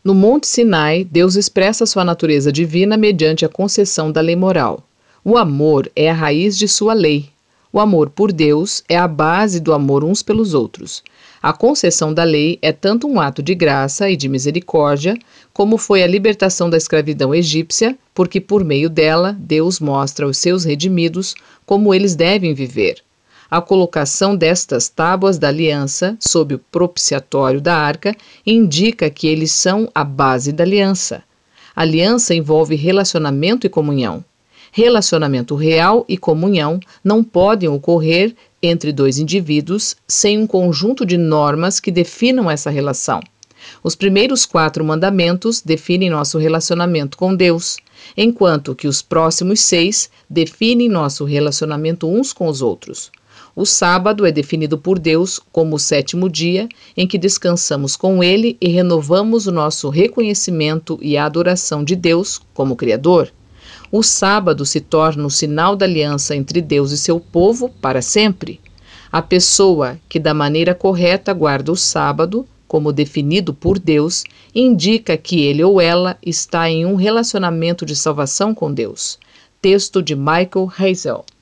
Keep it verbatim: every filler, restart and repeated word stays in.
No Monte Sinai, Deus expressa sua natureza divina mediante a concessão da lei moral. O amor é a raiz de sua lei. O amor por Deus é a base do amor uns pelos outros. A concessão da lei é tanto um ato de graça e de misericórdia, como foi a libertação da escravidão egípcia, porque por meio dela Deus mostra aos seus redimidos como eles devem viver. A colocação destas tábuas da aliança sob o propiciatório da arca indica que eles são a base da aliança. A aliança envolve relacionamento e comunhão. Relacionamento real e comunhão não podem ocorrer entre dois indivíduos sem um conjunto de normas que definam essa relação. Os primeiros quatro mandamentos definem nosso relacionamento com Deus, enquanto que os próximos seis definem nosso relacionamento uns com os outros. O sábado é definido por Deus como o sétimo dia em que descansamos com Ele e renovamos o nosso reconhecimento e a adoração de Deus como Criador. O sábado se torna o sinal da aliança entre Deus e seu povo para sempre. A pessoa que da maneira correta guarda o sábado, como definido por Deus, indica que ele ou ela está em um relacionamento de salvação com Deus. Texto de Michael Hazel.